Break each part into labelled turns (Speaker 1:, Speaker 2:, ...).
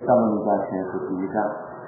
Speaker 1: 撒母耳记前书第1章，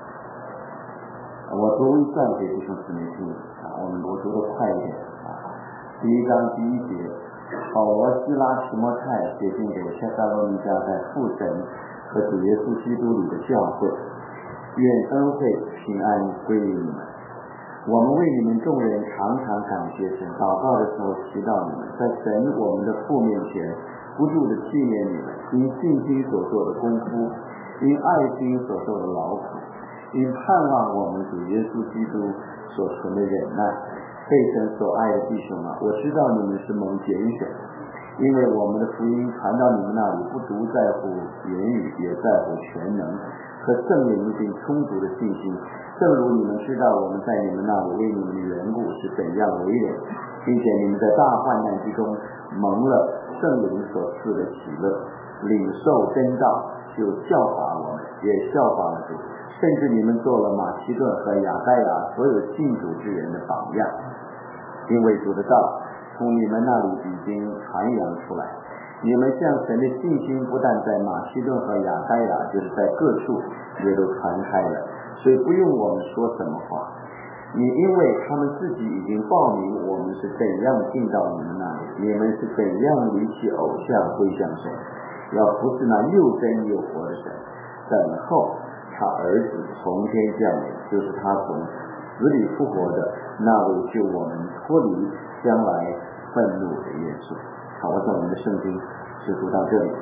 Speaker 1: 我读一段给弟兄姊妹听我读得快一点第1章第1节，保罗、西拉、提摩太写信给帖撒罗尼迦在父神和主耶稣基督里的教会，愿恩惠平安归于你们。我们为你们众人常常感谢神，祷告的时候祈祷你们，在神我们的父面前不住的纪念你们，因信心所做的功夫，因爱心所受的劳苦，因盼望我们主耶稣基督所存的忍耐。被神所爱的弟兄我知道你们是蒙拣选，因为我们的福音传到你们那里，不独在乎言语，也在乎全能和圣灵并充足的信心。正如你们知道我们在你们那里为你们的缘故是怎样为人，并且你们在大患难之中蒙了圣灵所赐的喜乐，领受真道，就效法我们，也效法了主，甚至你们做了马其顿和亚该亚所有信主之人的榜样。因为主的道从你们那里已经传扬出来，你们向神的信心不但在马其顿和亚该亚，就是在各处也都传开了，所以不用我们说什么话。因为他们自己已经报名我们是怎样进到你们那里，你们是怎样离弃偶像归向神，要服侍那又真又活的神，等候他儿子从天降临，就是他从死里复活的那位救我们脱离将来愤怒的耶稣。好，我想我们的圣经就读到这里。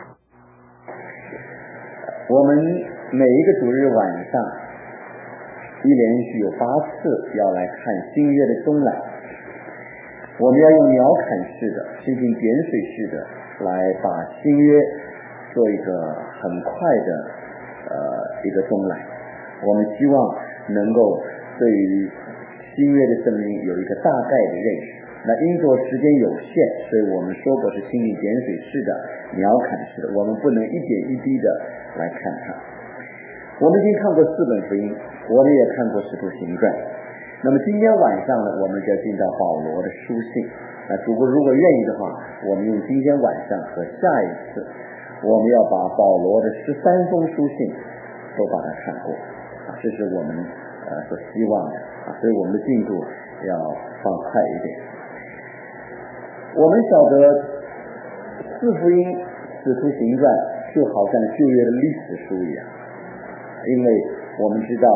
Speaker 1: 我们每一个主日晚上连续有8次要来看新约的中来，我们要用鸟瞰式的、蜻蜓点水式的来把新约做一个很快的一个中来。我们希望能够对于新约的圣经有一个大概的认识。那因着时间有限，所以我们说过是蜻蜓点水式的、鸟瞰式的，我们不能一点一滴的来看它。我们已经看过4本福音，我们也看过使徒行传。那么今天晚上呢，我们就要进到保罗的书信。那如果愿意的话，我们用今天晚上和下一次，我们要把保罗的13封书信都把它看过这是我们所希望的所以我们的进度要放快一点。我们晓得4福音、使徒行传就好像旧约的历史书一样，因为我们知道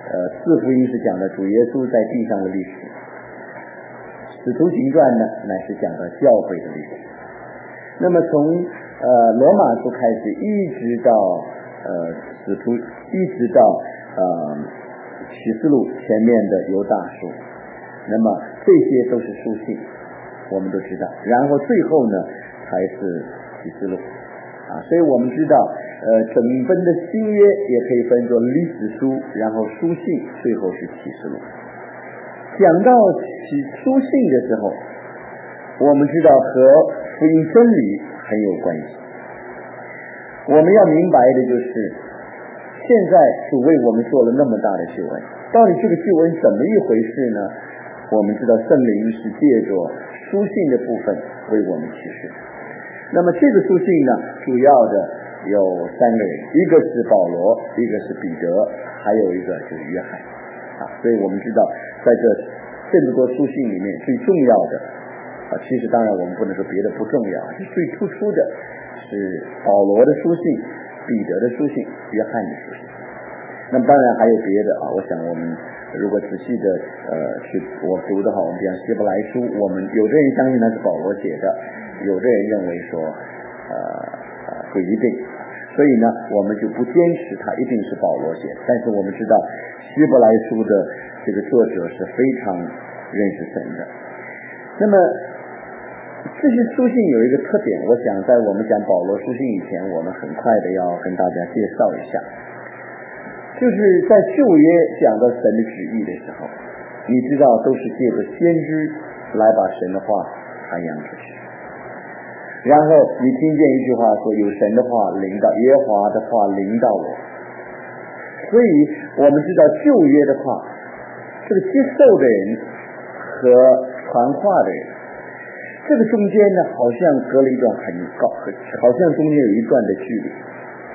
Speaker 1: 4福音是讲的主耶稣在地上的历史，使徒行传呢乃是讲的教会的历史。那么从罗马书开始一直到使徒，一直到启示录前面的犹大书，那么这些都是书信，我们都知道。然后最后呢才是启示录所以我们知道整本的新约也可以分作历史书，然后书信，最后是启示录。讲到书信的时候，我们知道和福音真理很有关系。我们要明白的就是现在主为我们做了那么大的救恩，到底这个救恩怎么一回事呢？我们知道圣灵是借着书信的部分为我们启示。那么这个书信呢，主要的有3个人，一个是保罗，一个是彼得，还有一个就是约翰所以我们知道在这么多书信里面最重要的其实当然我们不能说别的不重要，最突出的是保罗的书信、彼得的书信、约翰的书信。那么当然还有别的我想我们如果仔细的我读的话，我们比方希伯来书，我们有的人相信它是保罗写的，有的人认为说不一定，所以呢我们就不坚持它一定是保罗写的。但是我们知道希伯来书的这个作者是非常认识神的。那么这些书信有一个特点，我想在我们讲保罗书信以前，我们很快的要跟大家介绍一下，就是在旧约讲到神的旨意的时候，你知道都是借着先知来把神的话传扬出去。然后你听见一句话说，有神的话临到，耶和华的话临到我。所以我们知道旧约的话，这个接受的人和传话的人，这个中间呢好像隔了一段很高，好像中间有一段的距离。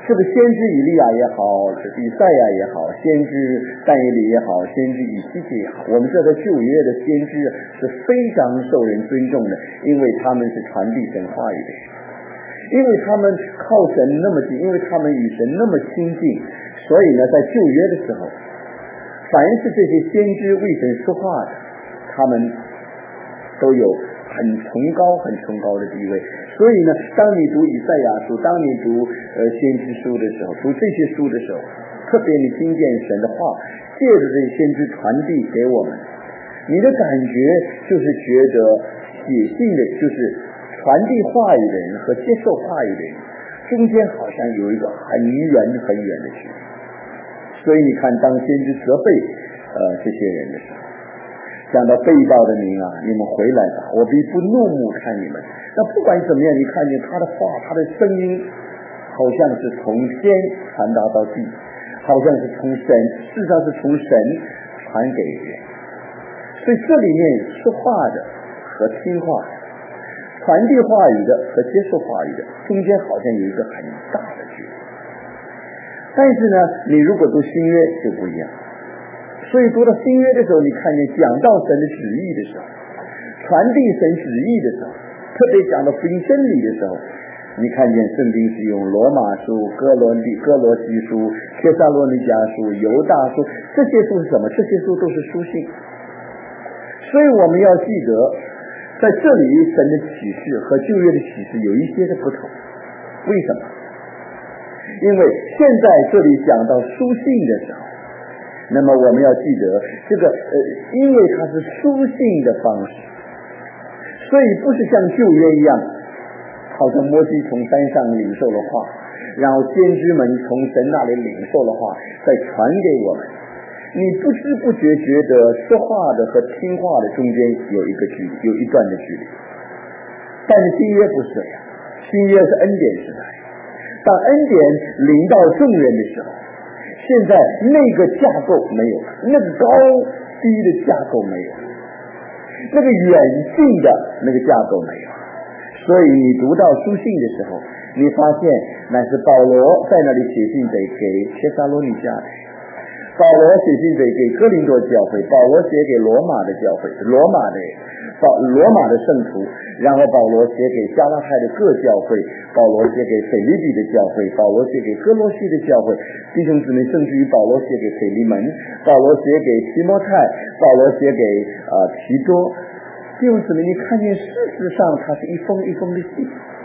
Speaker 1: 这个先知以利亚也好，以赛亚也好，先知但以理也好，先知以西结也好，我们这个旧约的先知是非常受人尊重的，因为他们是传递神话语的人，因为他们靠神那么近，因为他们与神那么亲近，所以呢，在旧约的时候，凡是这些先知为神说话的，他们都有很崇高的地位。所以呢，当你读以赛亚书，当你读先知书的时候，读这些书的时候，特别你听见神的话借着这些先知传递给我们，你的感觉就是觉得写信的就是传递话语的人和接受话语的人中间好像有一个很远的距离。所以你看，当先知责备这些人的时候，讲到被盗的民啊，你们回来吧，我必不怒目看你们。那不管怎么样，你看见他的话，他的声音好像是从天传达到地，好像是从神，事实上是从神传给人。所以这里面说话的和听话的，传递话语的和接受话语的，中间好像有一个很大的距离。但是呢，你如果读新约就不一样。所以读到新约的时候，你看见讲到神的旨意的时候，传递神旨意的时候，特别讲到福音真理的时候，你看见圣经是用罗马书、哥罗西书、帖撒罗尼迦书、犹大书，这些书是什么？这些书都是书信。所以我们要记得，在这里神的启示和旧约的启示有一些的不同。为什么？因为现在这里讲到书信的时候，那么我们要记得这个因为它是书信的方式，所以不是像旧约一样，好像摩西从山上领受了话，然后先知们从神那里领受了话再传给我们。你不知不觉觉得说话的和听话的中间有一个距离，有一段的距离。但是新约不是这样，新约是恩典时代，当恩典临到众人的时候，现在那个架构没有了，那个高低的架构没有了，那个远近的那个架构没有了。所以你读到书信的时候，你发现乃是保罗在那里写信给帖撒罗尼迦，保罗写信给哥林多教会，保罗写给罗马的教会，罗马的圣徒，然后保罗写给加拉太的各教会，保罗写给腓立比的教会，保罗写给哥罗西的教会，弟兄姊妹，甚至于保罗写给腓利门，保罗写给提摩太，保罗写给提多。弟兄姊妹，你看见事实上它是一封一封的信。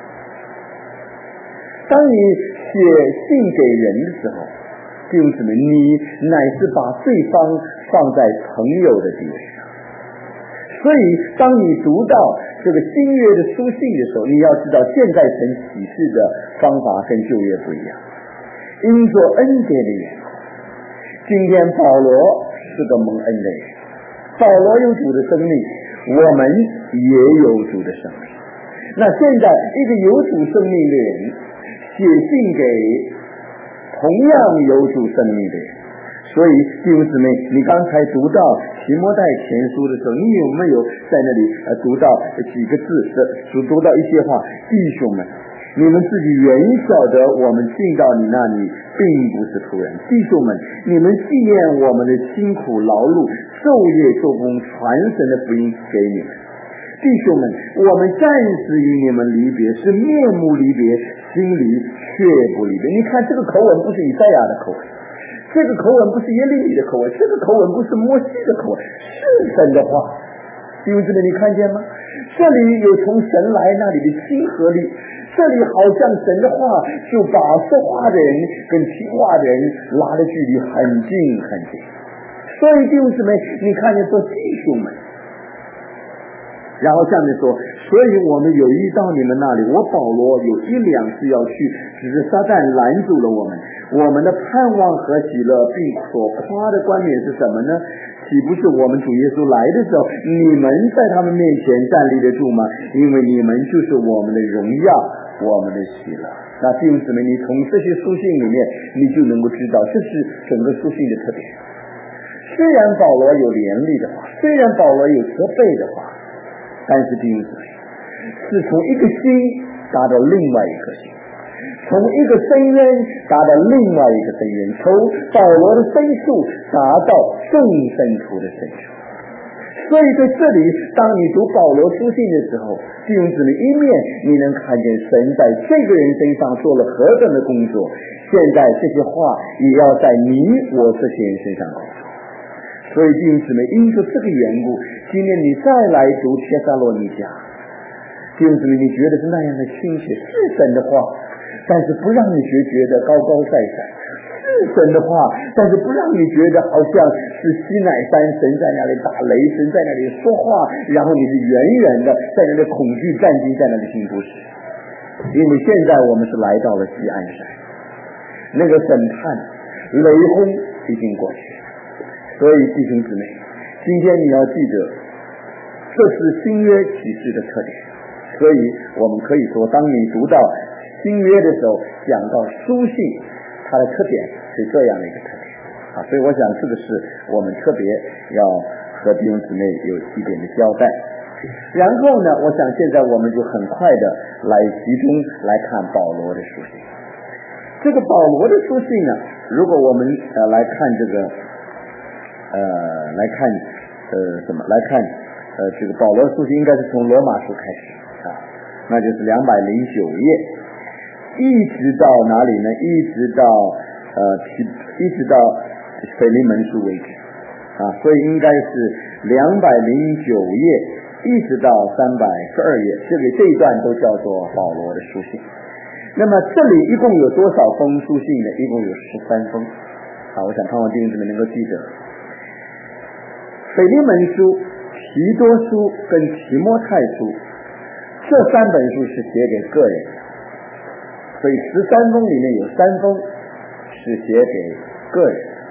Speaker 1: 当你写信给人的时候，弟兄姊妹，你乃是把对方放在朋友的地位上。所以当你读到这个新约的书信的时候，你要知道现在神启示的方法跟旧约不一样，因着恩典的缘故，今天保罗是个蒙恩的人，保罗有主的生命，我们也有主的生命。那现在一个有主生命的人写信给同样有主生命的人，所以弟兄姊妹，你刚才读到提摩太前书的时候，你有没有在那里读到几个字，读到一些话？弟兄们，你们自己原晓得我们进到你那里并不是突然。弟兄们，你们纪念我们的辛苦劳碌，昼夜做工，传神的福音给你们。弟兄们，我们暂时与你们离别，是面目离别，心里却不离别。你看这个口吻不是以赛亚的口吻，这个口吻不是耶利米的口吻，这个口吻不是摩西的口吻，是神的话。弟兄姊妹，你看见吗？这里有从神来那里的亲和力，这里好像神的话就把说话的人跟听话的人拉的距离很近很近。所以弟兄姊妹，你看见说弟兄们，然后下面说，所以我们有意到你们那里，我保罗有一两次要去，只是撒旦拦住了我们。我们的盼望和喜乐并所夸的冠冕是什么呢？岂不是我们主耶稣来的时候，你们在他们面前站立得住吗？因为你们就是我们的荣耀，我们的喜乐。那弟兄姊妹，你从这些书信里面，你就能够知道，这是整个书信的特点。虽然保罗有严厉的话，虽然保罗有责备的话，但是弟兄姊妹，是从一个心达到另外一颗心，从从一个深渊达到另外一个深渊，从保罗的深处达到更深处的深处。所以在这里，当你读保罗书信的时候，弟兄姊妹，一面你能看见神在这个人身上做了何等的工作，现在这些话也要在你我这些人身上工作。所以弟兄姊妹，因着这个缘故，今天你再来读帖撒罗尼迦，弟兄姊妹，你觉得是那样的亲切，是神的话，但是不让你觉得高高在上，是神的话，但是不让你觉得好像是西乃山神在那里打雷，神在那里说话，然后你是远远的在那里恐惧战惊在那里听故事。因为现在我们是来到了西安山，那个审判雷轰已经过去，所以弟兄姊妹，今天你要记得，这是新约启示的特点。所以我们可以说，当你读到新约的时候，讲到书信，它的特点是这样的一个特点啊。所以我想这个是我们特别要和弟兄姊妹有一点的交代。然后呢，我想现在我们就很快的来集中来看保罗的书信。这个保罗的书信呢，如果我们来看这个这个保罗的书信，应该是从罗马书开始啊，那就是209页，一直到哪里呢？一直到腓利门书为止啊，所以应该是209页一直到312页，这一段都叫做保罗的书信。那么这里一共有多少封书信呢？一共有13封啊，我想盼望弟兄姊妹能够记得。腓利门书、提多书跟提摩太书这3本书是写给个人的，所以13封里面有3封是写给个人的。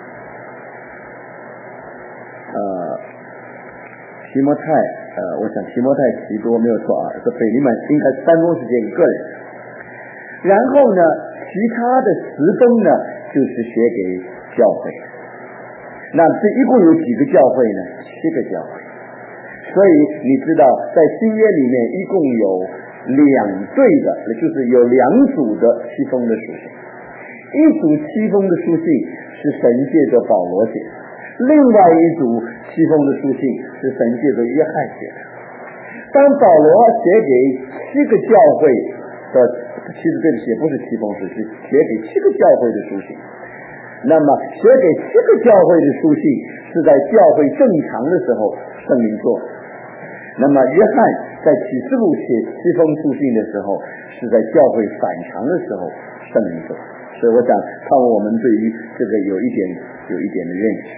Speaker 1: 提摩太我想提摩太提多没有错啊，这腓利门应该3封是写给个人的。然后呢，其他的10封呢就是写给教会。那这一共有几个教会呢？7个教会。所以你知道在新约里面一共有2对的，就是有2组的7封的书信，一组7封的书信是神借着保罗写的，另外一组7封的书信是神借着约翰写的。当保罗写给7个教会的，其实对不起，不是7封书，是写给7个教会的书信。那么写给7个教会的书信是在教会正常的时候圣灵做的，那么约翰在启示录写7封书信的时候是在教会反常的时候圣灵做的。所以我想盼望我们对于这个有一点的认识。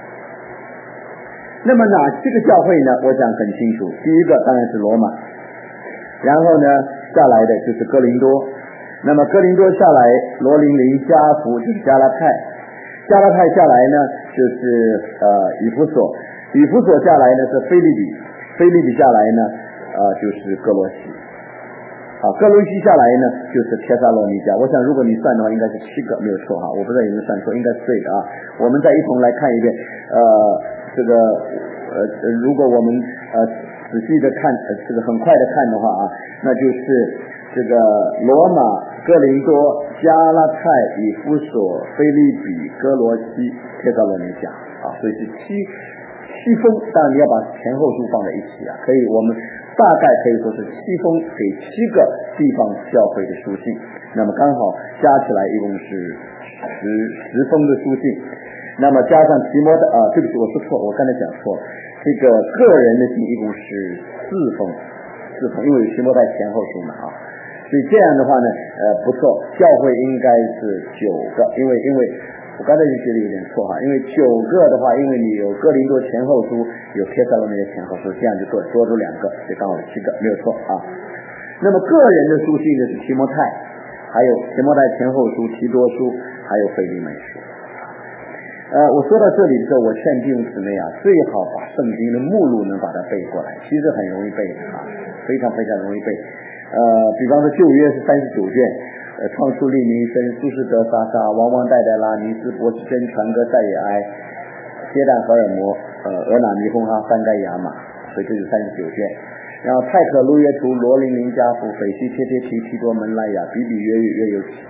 Speaker 1: 那么哪7个教会呢？我想很清楚，第一个当然是罗马，然后呢下来的就是哥林多，那么哥林多下来罗林林、加福就是加拉太，加拉太下来呢就是以弗所，以弗所下来呢是腓立比，腓立比下来呢就是哥罗西，哥罗西下来呢就是帖撒罗尼迦。我想如果你算的话应该是7个，没有错哈，我不知道有没有算错，应该是对的啊。我们再一同来看一遍这个如果我们仔细的看这个很快的看的话啊，那就是这个罗马、哥林多、加拉太、以弗所、腓立比、哥罗西、帖撒罗尼迦啊，所以是7封。当然你要把前后书放在一起啊，可以我们大概可以说是7封给7个地方教会的书信，那么刚好加起来一共是10封的书信。那么加上提摩太对不起，我说错，我刚才讲错了，这个个人的信一共是4封，因为有提摩太前后书嘛啊，所以这样的话呢不错，教会应该是9个，因为我刚才就觉得有点错哈，因为9个的话，因为你有哥林多前后书，有帖撒罗尼迦前后书，这样就多出2个，就刚好7个，没有错啊。那么个人的书信呢是提摩太，还有提摩太前后书、提多书，还有腓利门书。我说到这里的时候，我劝弟兄姊妹啊，最好把圣经的目录能把它背过来，其实很容易背的啊，非常非常容易背。比方说旧约是39卷，创出利民生、苏士德、撒撒、王王代代拉、尼斯、博士真、传歌、塞也埃、接旦、荷尔摩、俄拿弥轰哈、三盖亚马，所以这是39卷。然后泰可、路约图、罗林林加福、斐西、切切提、提多、门莱亚、比比约约有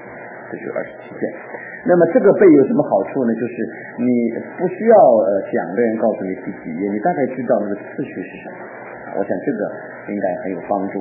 Speaker 1: 这就是27卷。那么这个背有什么好处呢？就是你不需要讲的人告诉你第几页，你大概知道那个次序是什么。我想这个应该很有帮助。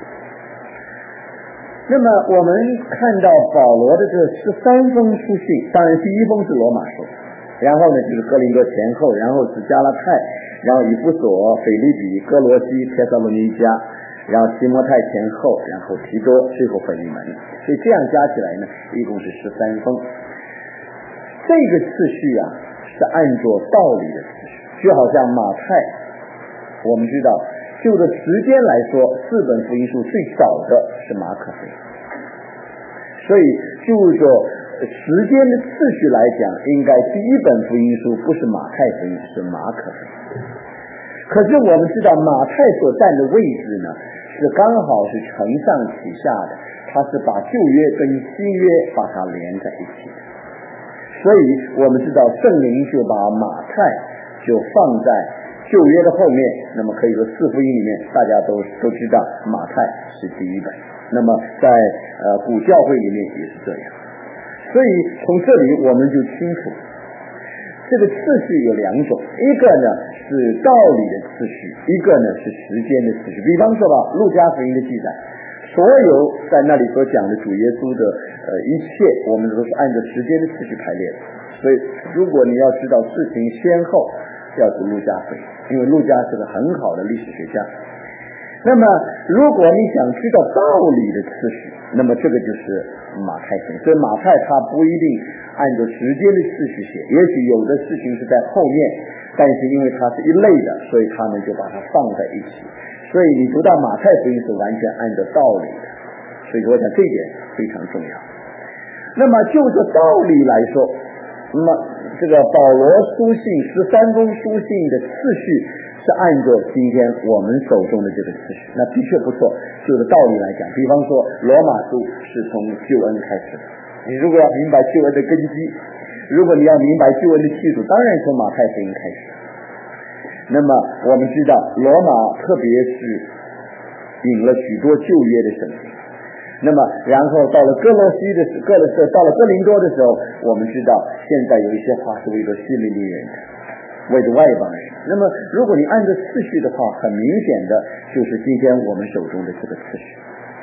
Speaker 1: 那么我们看到保罗的这13封书信，当然第一封是罗马书，然后呢就是哥林多前后，然后是加拉太，然后以弗所、腓立比、哥罗西、帖撒罗尼迦，然后提摩太前后，然后提多，最后腓利门。所以这样加起来呢，一共是13封。这个次序啊是按照道理的次序，就好像马太，我们知道就着时间来说，4本福音书最早的是马可福音，所以就着时间的次序来讲，应该第一本福音书不是马太福音，是马可福音。可是我们知道马太所占的位置呢，是刚好是承上启下的，它是把旧约跟新约把它连在一起的。所以我们知道圣灵就把马太就放在旧约的后面，那么可以说4福音里面大家都知道马太是第一本，那么在古教会里面也是这样。所以从这里我们就清楚这个次序有2种，一个呢是道理的次序，一个呢是时间的次序。比方说吧，路加福音的记载，所有在那里所讲的主耶稣的一切，我们都是按照时间的次序排列的。所以如果你要知道事情先后，要读路加福音，因为路加是个很好的历史学家。那么如果你想知道道理的次序，那么这个就是马太福音。所以马太他不一定按照时间的次序写，也许有的事情是在后面，但是因为它是一类的，所以他们就把它放在一起。所以你读到马太福音是完全按照道理的，所以我想这一点非常重要。那么就着道理来说，那么这个保罗书信13封书信的次序是按照今天我们手中的这个次序，那的确不错。就着道理来讲，比方说罗马书是从救恩开始的，你如果要明白救恩的根基，如果你要明白救恩的基础，当然从马太福音开始。那么我们知道罗马特别是引了许多旧约的圣经，那么然后到了哥罗西的到了哥林多的时候，我们知道现在有一些话是为了希利尼人的，为了外邦人。那么如果你按照次序的话，很明显的就是今天我们手中的这个次序。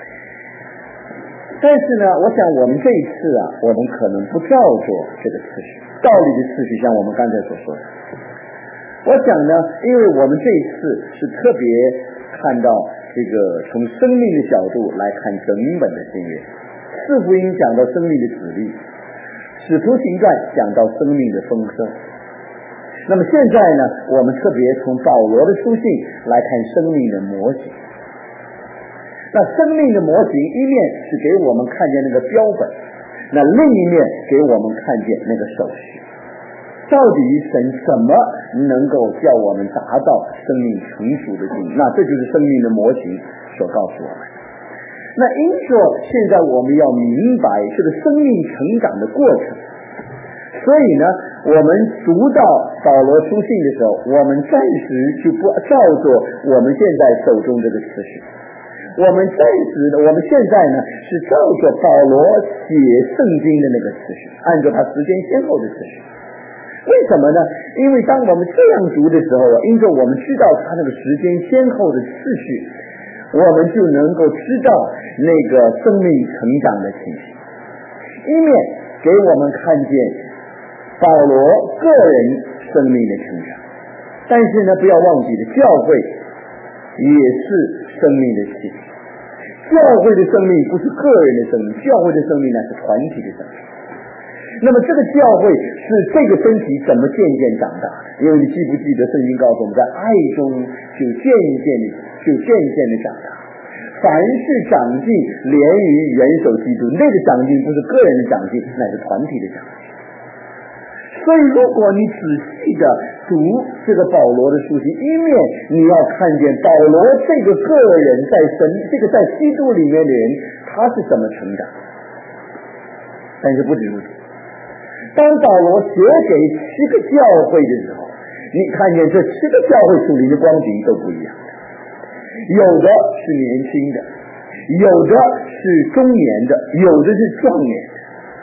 Speaker 1: 但是呢，我想我们这一次啊，我们可能不照着这个次序，道理的次序，像我们刚才所说的。我想呢，因为我们这一次是特别看到这个从生命的角度来看整本的新约，4福音讲到生命的子粒，使徒行传讲到生命的丰盛。那么现在呢，我们特别从保罗的书信来看生命的模型。那生命的模型一面是给我们看见那个标本，那另一面给我们看见那个手续。到底神怎么能够叫我们达到生命成熟的境界？那这就是生命的模型所告诉我们。那因说现在我们要明白这个生命成长的过程，所以呢，我们读到保罗书信的时候，我们暂时就不照着我们现在手中这个次序，我们现在呢是照着保罗写圣经的那个次序，按照他时间先后的次序。为什么呢？因为当我们这样读的时候，因着我们知道他那个时间先后的次序，我们就能够知道那个生命成长的情形。一面给我们看见保罗个人生命的成长，但是呢，不要忘记了教会也是生命的气体。教会的生命不是个人的生命，教会的生命呢是团体的生命。那么这个教会是这个身体怎么渐渐长大的？因为你记不记得圣经告诉我们，在爱中就渐渐的长大。凡是长进连于元首基督，那个长进不是个人的长进，乃是团体的长进。所以如果你仔细的读这个保罗的书信，一面你要看见保罗这个个人在在基督里面的人，他是怎么成长。但是不止如此，当保罗写给7个教会的时候，你看见这7个教会属灵的光景都不一样的，有的是年轻的，有的是中年的，有的是壮年的。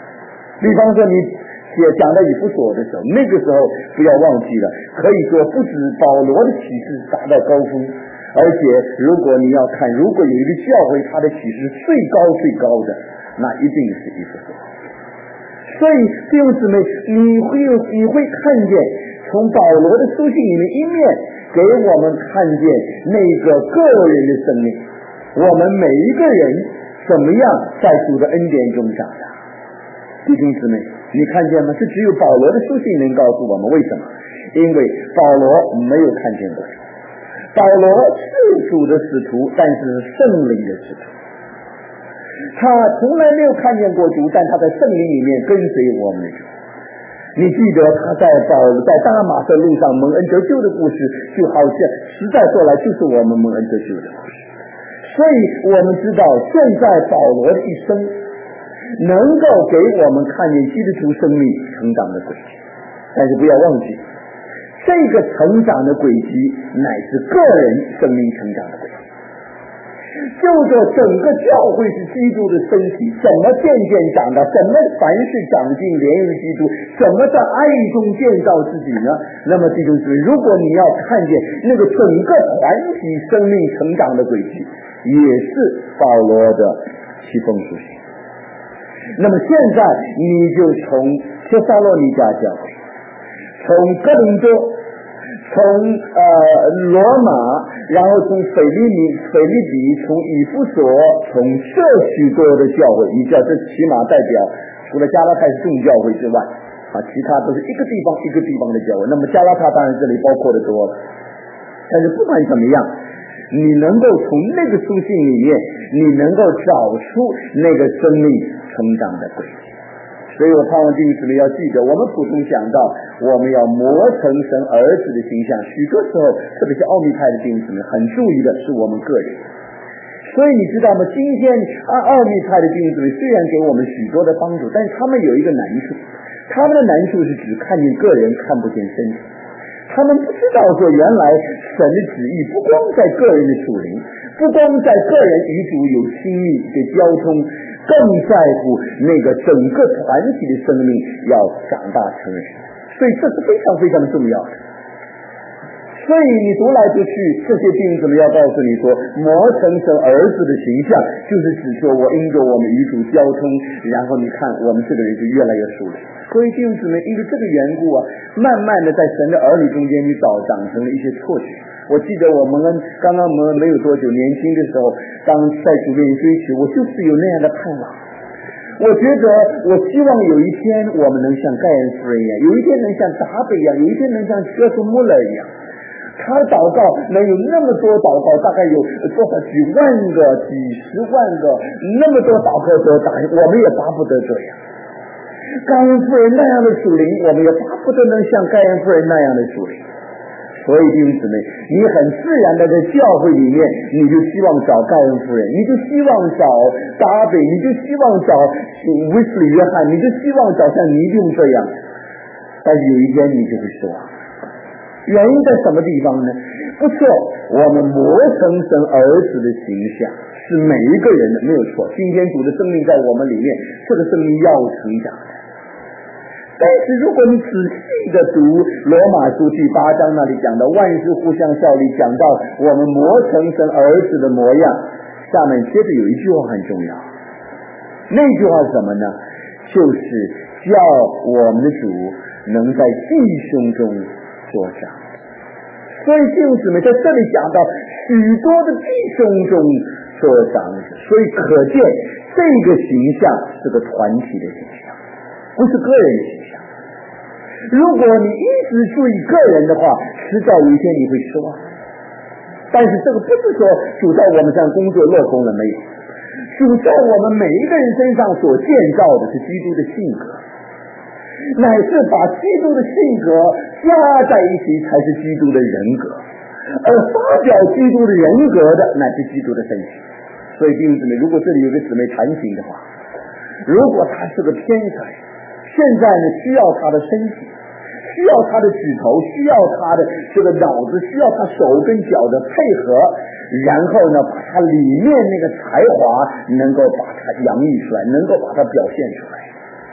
Speaker 1: 比方说你讲到以弗所的时候，那个时候不要忘记了，可以说不止保罗的启示达到高峰，而且如果你要看，如果有一个教会它的启示最高的，那一定是以弗所。所以弟兄姊妹，你会看见从保罗的书信里面一面给我们看见那个个人的生命，我们每一个人怎么样在主的恩典中长大。弟兄姊妹，你看见吗？这只有保罗的书信能告诉我们。为什么？因为保罗没有看见过主，保罗是主的使徒，但是圣灵的使徒，他从来没有看见过主，但他在圣灵里面跟随我们的主。你记得他在大马色路上蒙恩得救的故事，就好像实在说来就是我们蒙恩得救的故事。所以我们知道现在保罗的一生能够给我们看见基督徒生命成长的轨迹，但是不要忘记，这个成长的轨迹乃是个人生命成长的轨迹。就说整个教会是基督的身体，怎么渐渐长大，怎么凡事长进连于基督，怎么在爱中建造自己呢？那么弟兄姊妹，如果你要看见那个整个团体生命成长的轨迹，也是保罗的七封书信。那么现在你就从帖撒罗尼迦教会，从哥林多，从罗马，然后从腓利比，从以弗所，从这许多的教会，你知道这起码代表除了加拉太是众教会之外其他都是一个地方一个地方的教会。那么加拉太当然这里包括的多了，但是不管怎么样，你能够从那个书信里面，你能够找出那个生命成长的轨迹。所以我盼望弟兄姊妹要记得，我们普通讲到我们要磨成神儿子的形象，许多时候特别是奥秘派的弟兄姊妹很注意的是我们个人。所以你知道吗？今天奥秘派的弟兄姊妹虽然给我们许多的帮助，但是他们有一个难处，他们的难处是只看见个人，看不见身体。他们不知道说原来神的旨意不光在个人的属灵，不光在个人与主有亲密的交通，更在乎那个整个团体的生命要长大成人。所以这是非常非常重要的。所以你读来读去，这些弟兄姊妹要告诉你说，磨成神儿子的形象，就是指说我因着我们与主交通，然后你看我们这个人就越来越属灵。所以弟兄姊妹，因为这个缘故慢慢的在神的儿女中间，你长成了一些错觉。我记得我们刚刚没有多久，年轻的时候，当在主面前追求，我就是有那样的盼望。我觉得我希望有一天我们能像盖恩夫人一样，有一天能像达贝一样，有一天能像约瑟穆勒一样，他祷告能有那么多祷告，大概有多少几万个几十万个，那么多祷告都打，我们也巴不得这样。盖恩夫人那样的属灵，我们也巴不得能像盖恩夫人那样的属灵。所以弟兄姊妹，你很自然的在教会里面，你就希望找盖恩夫人，你就希望找达比，你就希望找威斯利约翰，你就希望找像尼丁这样。但是有一天你就会失望，原因在什么地方呢？不错，我们磨成神儿子的形象是每一个人的，没有错。今天主的生命在我们里面，这个生命要成长的。但是如果你仔细的读罗马书第8章那里讲到万事互相效力，讲到我们磨成神儿子的模样，下面接着有一句话很重要，那句话是什么呢？就是叫我们的主能在弟兄中作长。所以弟兄姊妹在这里讲到许多的弟兄中作长，所以可见这个形象是个团体的形象，不是个人的形象。如果你一直注意个人的话，迟早有一天你会失望。但是这个不是说主在我们上工作落空了，没有。主在我们每一个人身上所建造的是基督的性格，乃是把基督的性格加在一起才是基督的人格，而发表基督的人格的乃是基督的身体。所以弟兄姊妹，如果这里有个姊妹谈情的话，如果他是个天才，现在呢需要他的身体，需要他的指头，需要他的这个脑子，需要他手跟脚的配合，然后呢把他里面那个才华能够把它洋溢出来，能够把它表现出来。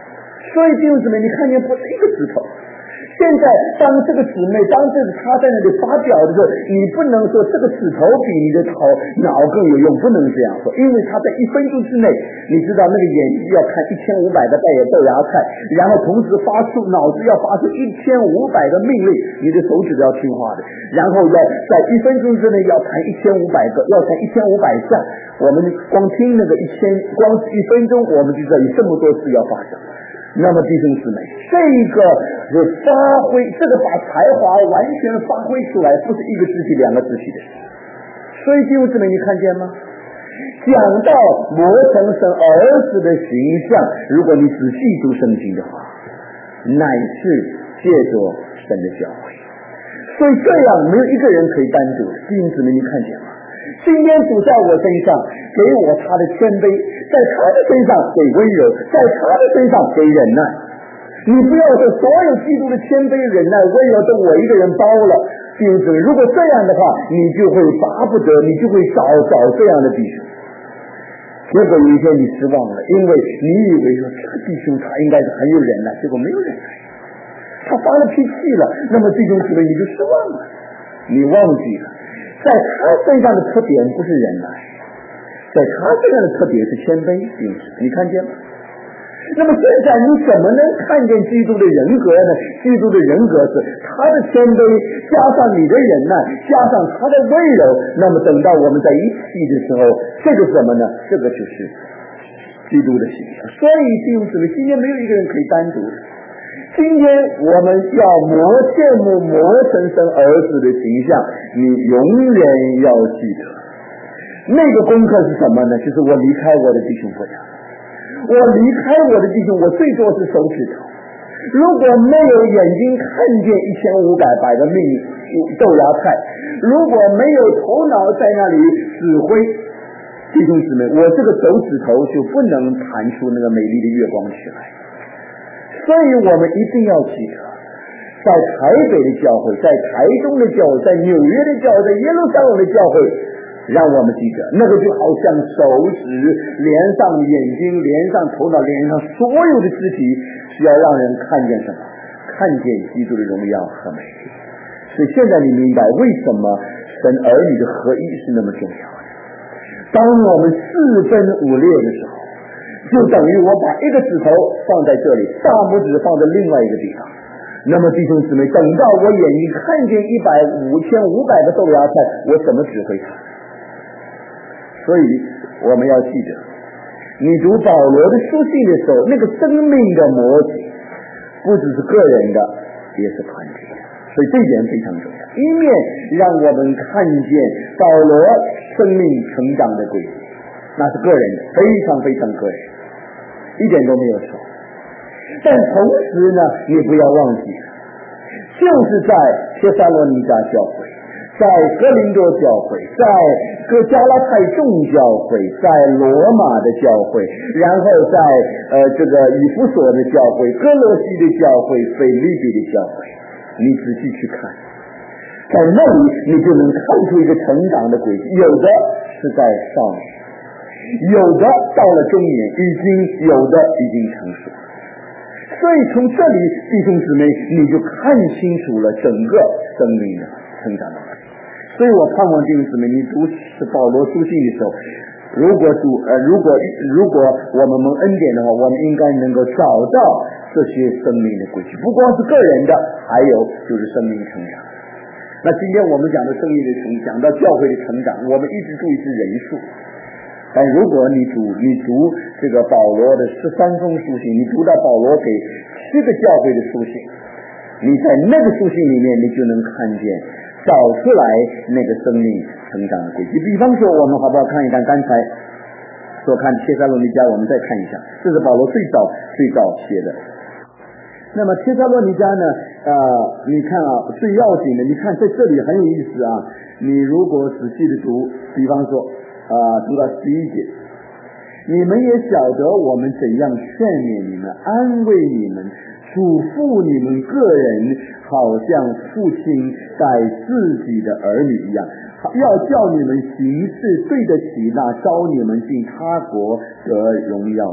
Speaker 1: 所以弟兄姊妹，你看见不是一个指头。现在当这个姊妹，当这个他在那里发表的时候，你不能说这个指头比你的脑更有用，不能这样说，因为他在1分钟之内，你知道那个眼睛要看1500个豆芽菜，然后同时脑子要发出1500个命令，你的手指都要听话的，然后要在1分钟之内要弹1500个，要弹1500下。我们光听那个光是1分钟，我们就知道有这么多事要发生。那么弟兄姊妹，这个是发挥，这个把才华完全发挥出来，不是一个肢体2个肢体的事。所以弟兄姊妹，你看见吗？讲到磨成神儿子的形象，如果你仔细读圣经的话，乃是借着神的教诲。所以这样没有一个人可以单独的。弟兄姊妹，你看见吗？今天主在我身上给我他的谦卑，在他的身上给温柔，在他的身上给忍耐。你不要说所有基督的谦卑、忍耐、温柔都我一个人包了，弟兄姊妹，如果这样的话，你就会巴不得，你就会找这样的弟兄。结果有一天你失望了，因为你以为说这个弟兄他应该是很有忍耐，结果没有忍耐，他发了脾气了，那么弟兄姊妹你就失望了，你忘记了在他身上的特点不是忍耐，在他身上的特点是谦卑，你看见吗？那么现在你怎么能看见基督的人格呢？基督的人格是他的谦卑加上你的忍耐加上他的温柔，那么等到我们在一起的时候，这个是什么呢？这个就是基督的形象。所以弟兄姊妹，今天没有一个人可以单独的。今天我们要羡慕磨成神儿子的形象，你永远要记得那个功课是什么呢？就是我离开我的弟兄不了，我离开我的弟兄，我最多是手指头。如果没有眼睛看见1500个豆芽菜，如果没有头脑在那里指挥，弟兄姊妹，我这个手指头就不能弹出那个美丽的月光起来。所以我们一定要记得，在台北的教会，在台中的教会，在纽约的教会，在耶路撒冷的教会，让我们记得，那个就好像手指连上眼睛，连上头脑，连上所有的肢体，是要让人看见什么？看见基督的荣耀和美丽。所以现在你明白为什么神儿女的合一是那么重要的。当我们4分5裂的时候，就等于我把一个指头放在这里，大拇指放在另外一个地方。那么弟兄姊妹，等到我眼睛看见5500个豆芽菜，我怎么指挥它？所以我们要记得，你读保罗的书信的时候，那个生命的模型不只是个人的，也是团体的。所以这一点非常重要，一面让我们看见保罗生命成长的轨迹，那是个人的，非常非常个人，一点都没有错。但同时呢，你不要忘记，就是在帖撒罗尼迦教会，在哥林多教会，在加拉太众教会，在罗马的教会，然后在这个以弗所的教会，哥罗西的教会，腓立比的教会，你仔细去看，在那里你就能看出一个成长的轨迹，有的是在少年，有的到了中年，有的已经成熟。所以从这里弟兄姊妹，你就看清楚了整个生命的成长的轨迹。所以我盼望弟兄姊妹，你读保罗书信的时候，如果我们蒙恩典的话，我们应该能够找到这些生命的轨迹，不光是个人的，还有就是生命成长。那今天我们讲的生命的讲到教会的成长，我们一直注意是人数。但如果你读这个保罗的13封书信，你读到保罗给7个教会的书信，你在那个书信里面，你就能看见找出来那个生命成长的轨迹。比方说，我们好不好看一看刚才所看帖撒罗尼迦，我们再看一下，这是保罗最早写的。那么帖撒罗尼迦呢，你看啊，最要紧的，你看在这里很有意思啊。你如果仔细的读，比方说读到11节，你们也晓得我们怎样劝勉你们，安慰你们，嘱咐你们个人，好像父亲待自己的儿女一样，要叫你们行事对得起那招你们进他国得荣耀的人。弟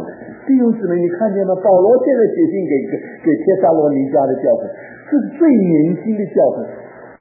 Speaker 1: 弟兄姊妹，你看见吗？保罗现在写信给帖撒罗尼迦的教会，这是最年轻的教会，